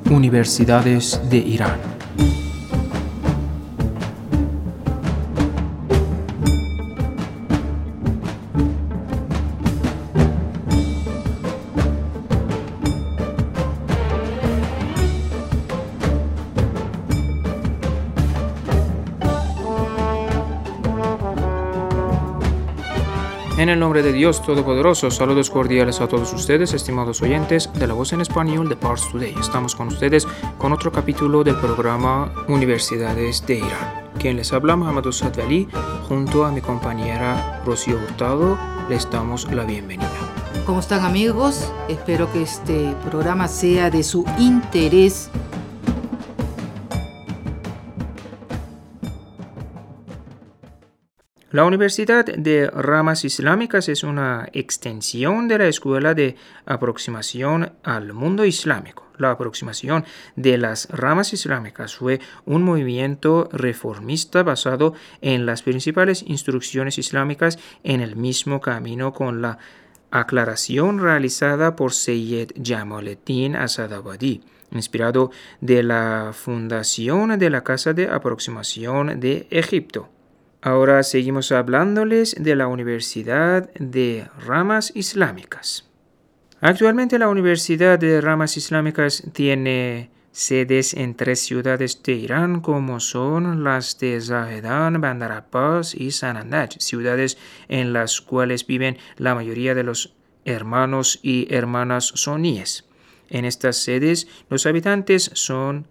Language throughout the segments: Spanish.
Universidades de Irán. En el nombre de Dios Todopoderoso, saludos cordiales a todos ustedes, estimados oyentes de la voz en español de Pars Today. Estamos con ustedes con otro capítulo del programa Universidades de Irán. Quien les habla, Mohammad Sadvali, junto a mi compañera Rocío Hurtado, les damos la bienvenida. ¿Cómo están, amigos? Espero que este programa sea de su interés. La Universidad de Ramas Islámicas es una extensión de la Escuela de Aproximación al Mundo Islámico. La aproximación de las ramas islámicas fue un movimiento reformista basado en las principales instrucciones islámicas en el mismo camino con la aclaración realizada por Seyyed Jamaluddin Asadabadi, inspirado de la fundación de la Casa de Aproximación de Egipto. Ahora seguimos hablándoles de la Universidad de Ramas Islámicas. Actualmente la Universidad de Ramas Islámicas tiene sedes en 3 ciudades de Irán, como son las de Zahedan, Bandar Abbas y Sanandaj, ciudades en las cuales viven la mayoría de los hermanos y hermanas suníes. En estas sedes los habitantes son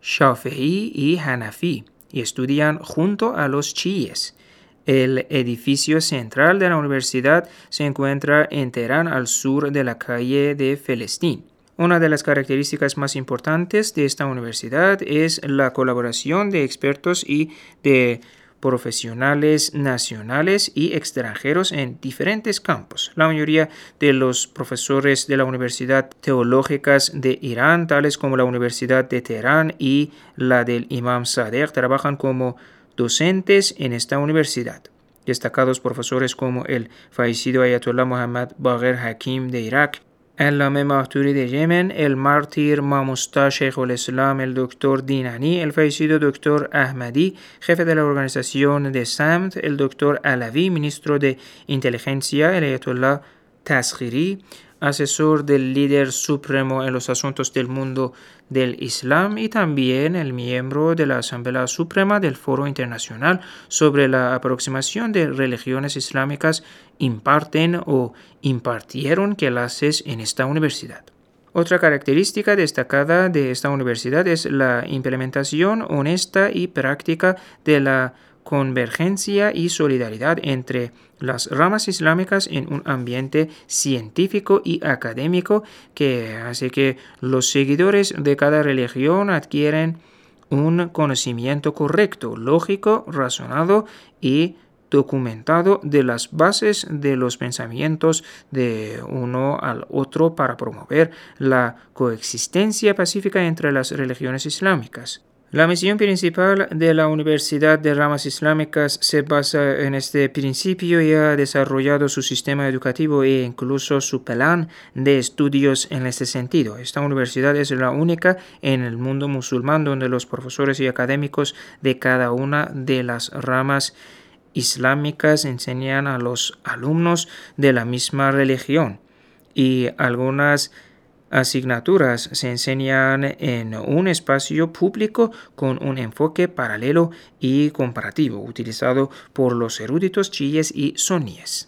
Shafi'i y Hanafi y estudian junto a los chiíes. El edificio central de la universidad se encuentra en Teherán, al sur de la calle de Felestín. Una de las características más importantes de esta universidad es la colaboración de expertos y de profesionales nacionales y extranjeros en diferentes campos. La mayoría de los profesores de la Universidad Teológicas de Irán, tales como la Universidad de Teherán y la del Imam Sadegh, trabajan como docentes en esta universidad. Destacados profesores como el fallecido Ayatollah Muhammad Baqir Hakim de Irak, Allame Mahturi de Yemen, el mártir Mamusta Sheikh al-Islam, el doctor Dinani, el fallecido doctor Ahmadi, jefe de la organización de SAMT, el doctor Alavi, ministro de inteligencia, el Ayatollah Tasghiri, asesor del líder supremo en los asuntos del mundo del Islam, y también el miembro de la Asamblea Suprema del Foro Internacional sobre la Aproximación de Religiones Islámicas, imparten o impartieron clases en esta universidad. Otra característica destacada de esta universidad es la implementación honesta y práctica de la convergencia y solidaridad entre las ramas islámicas en un ambiente científico y académico que hace que los seguidores de cada religión adquieren un conocimiento correcto, lógico, razonado y documentado de las bases de los pensamientos de uno al otro para promover la coexistencia pacífica entre las religiones islámicas. La misión principal de la Universidad de Ramas Islámicas se basa en este principio y ha desarrollado su sistema educativo e incluso su plan de estudios en este sentido. Esta universidad es la única en el mundo musulmán donde los profesores y académicos de cada una de las ramas islámicas enseñan a los alumnos de la misma religión, y algunas asignaturas se enseñan en un espacio público con un enfoque paralelo y comparativo utilizado por los eruditos chiíes y suníes.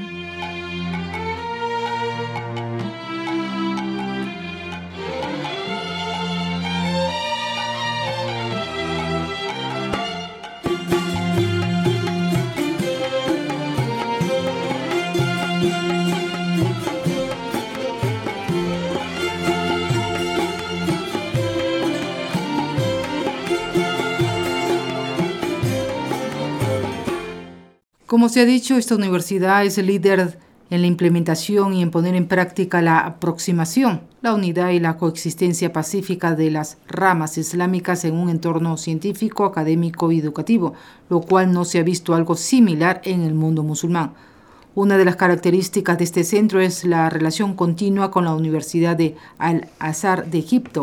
Como se ha dicho, esta universidad es el líder en la implementación y en poner en práctica la aproximación, la unidad y la coexistencia pacífica de las ramas islámicas en un entorno científico, académico y educativo, lo cual no se ha visto algo similar en el mundo musulmán. Una de las características de este centro es la relación continua con la Universidad de Al-Azhar de Egipto,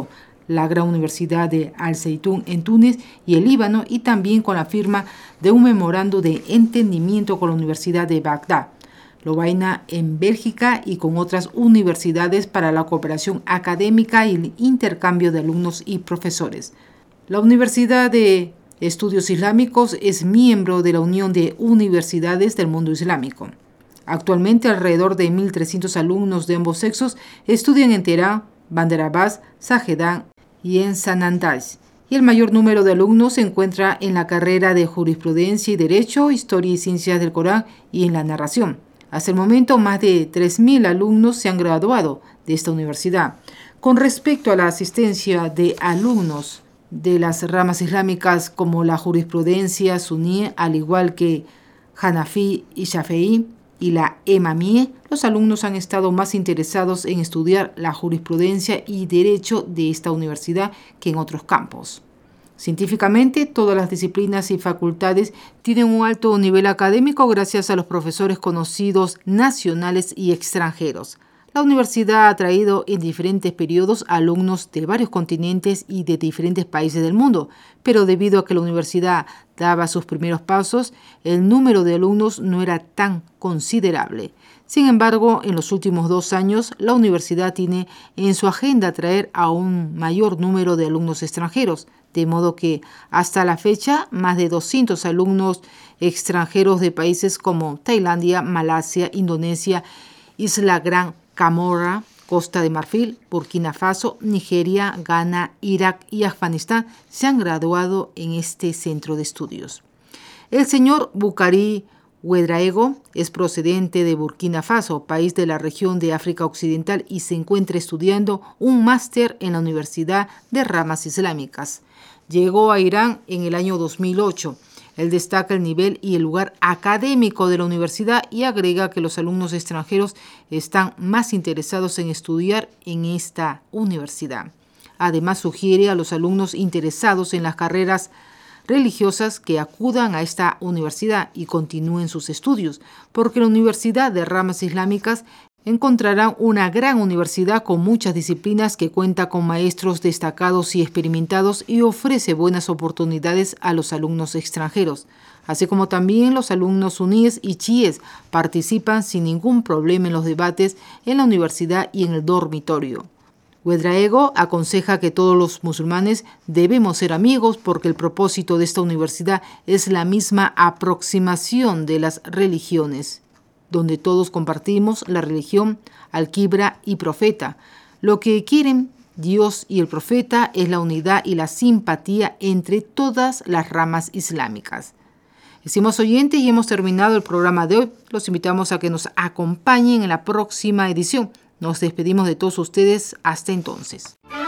la Gran Universidad de Al-Zeitoun en Túnez y el Líbano, y también con la firma de un memorando de entendimiento con la Universidad de Bagdad, Lovaina en Bélgica, y con otras universidades para la cooperación académica y el intercambio de alumnos y profesores. La Universidad de Estudios Islámicos es miembro de la Unión de Universidades del Mundo Islámico. Actualmente, alrededor de 1.300 alumnos de ambos sexos estudian en Teherán, Bandar Abbas, Sajedán y en Sanandaj. Y el mayor número de alumnos se encuentra en la carrera de Jurisprudencia y Derecho, Historia y Ciencias del Corán y en la narración. Hasta el momento, más de 3.000 alumnos se han graduado de esta universidad. Con respecto a la asistencia de alumnos de las ramas islámicas como la jurisprudencia suní, al igual que Hanafi y Shafi'i y la Emamí, los alumnos han estado más interesados en estudiar la jurisprudencia y derecho de esta universidad que en otros campos. Científicamente, todas las disciplinas y facultades tienen un alto nivel académico gracias a los profesores conocidos nacionales y extranjeros. La universidad ha atraído en diferentes periodos alumnos de varios continentes y de diferentes países del mundo, pero debido a que la universidad daba sus primeros pasos, el número de alumnos no era tan considerable. Sin embargo, en los últimos 2 años, la universidad tiene en su agenda atraer a un mayor número de alumnos extranjeros, de modo que hasta la fecha más de 200 alumnos extranjeros de países como Tailandia, Malasia, Indonesia, Isla Gran Camorra, Costa de Marfil, Burkina Faso, Nigeria, Ghana, Irak y Afganistán se han graduado en este centro de estudios. El señor Bukari Ouedraogo es procedente de Burkina Faso, país de la región de África Occidental, y se encuentra estudiando un máster en la Universidad de Ramas Islámicas. Llegó a Irán en el año 2008. Él destaca el nivel y el lugar académico de la universidad y agrega que los alumnos extranjeros están más interesados en estudiar en esta universidad. Además, sugiere a los alumnos interesados en las carreras religiosas que acudan a esta universidad y continúen sus estudios, porque la Universidad de Ramas Islámicas encontrarán una gran universidad con muchas disciplinas que cuenta con maestros destacados y experimentados y ofrece buenas oportunidades a los alumnos extranjeros, así como también los alumnos suníes y chiíes participan sin ningún problema en los debates en la universidad y en el dormitorio. Ouedraogo aconseja que todos los musulmanes debemos ser amigos porque el propósito de esta universidad es la misma aproximación de las religiones, donde todos compartimos la religión, alquibra y profeta. Lo que quieren Dios y el profeta es la unidad y la simpatía entre todas las ramas islámicas. Estimados oyentes, y hemos terminado el programa de hoy. Los invitamos a que nos acompañen en la próxima edición. Nos despedimos de todos ustedes. Hasta entonces.